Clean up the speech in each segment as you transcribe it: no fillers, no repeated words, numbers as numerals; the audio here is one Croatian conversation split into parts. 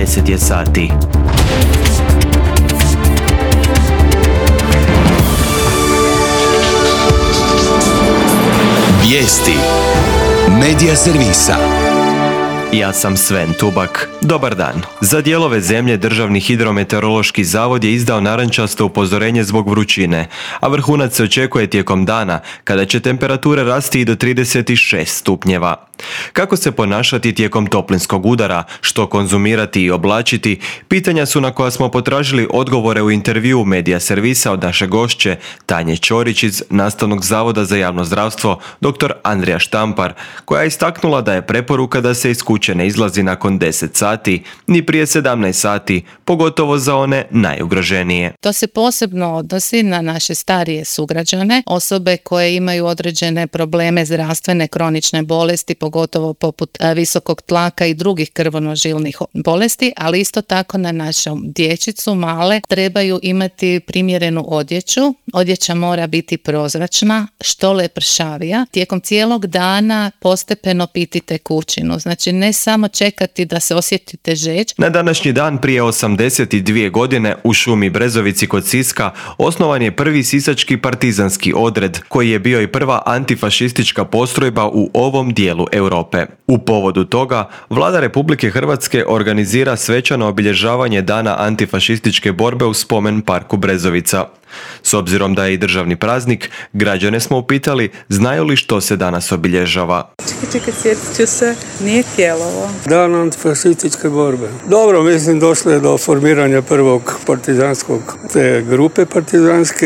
10 je sati. Vijesti Medija servisa. Ja sam Sven Tubak. Dobar dan. Za dijelove zemlje Državni hidrometeorološki zavod je izdao narančasto upozorenje zbog vrućine, a vrhunac se očekuje tijekom dana, kada će temperature rasti i do 36 stupnjeva. Kako se ponašati tijekom toplinskog udara, što konzumirati i oblačiti, pitanja su na koja smo potražili odgovore u intervjuu Medija servisa od naše gošće Tanje Ćorić iz Nastavnog zavoda za javno zdravstvo dr. Andrija Štampar, koja je istaknula da je preporuka da se iz kuće ne izlazi nakon 10 sati, ni prije 17 sati, pogotovo za one najugroženije. To se posebno odnosi na naše starije sugrađane, osobe koje imaju određene probleme zdravstvene, kronične bolesti, pogotovo poput visokog tlaka i drugih krvonožilnih bolesti, ali isto tako na našu dječicu male trebaju imati primjerenu odjeću. Odjeća mora biti prozračna, što lepršavija. Tijekom cijelog dana postepeno piti tekućinu, znači ne samo čekati da se osjetite žeđ. Na današnji dan prije 82 godine u šumi Brezovici kod Siska osnovan je prvi sisački partizanski odred, koji je bio i prva antifašistička postrojba u ovom dijelu Europe. U povodu toga, Vlada Republike Hrvatske organizira svečano obilježavanje Dana antifašističke borbe u spomen parku Brezovica. S obzirom da je i državni praznik, građane smo upitali znaju li što se danas obilježava. Čekaj, sjetit ću se, nije Tijelovo. Dan antifašističke borbe. Dobro, mislim došlo je do formiranja prvog partizanskog te grupe partizanske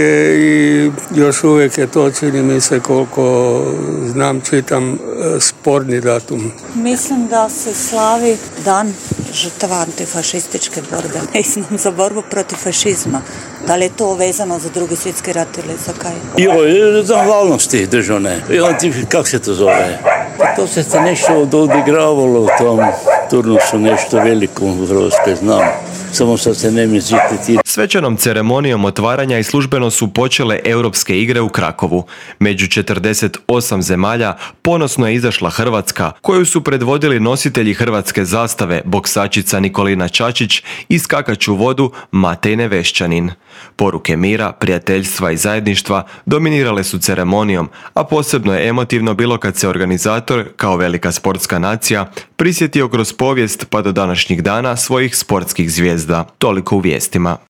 i još uvijek je to, čini mi se, koliko znam, čitam, sporni datum. Mislim da se slavi dan žrtava antifašističke borbe. Mislim za borbu protiv fašizma. Da li je to vezano za Drugi svjetski rat ili za kaj? Zahvalnosti državne. Kako se to zove? To se nešto odigravalo u tom turnusu, nešto veliko u Hrvatskoj, znam. Samo sad se ne mi zititi. Svečanom ceremonijom otvaranja i službeno su počele Europske igre u Krakovu. Među 48 zemalja ponosno je izašla Hrvatska, koju su predvodili nositelji hrvatske zastave, boksačica Nikolina Čačić i skakač u vodu Matej Nevešćanin. Poruke mira, prijateljstva i zajedništva dominirale su ceremonijom, a posebno je emotivno bilo kad se organizator, kao velika sportska nacija, prisjetio kroz povijest pa do današnjih dana svojih sportskih zvijezda. Toliko u vijestima.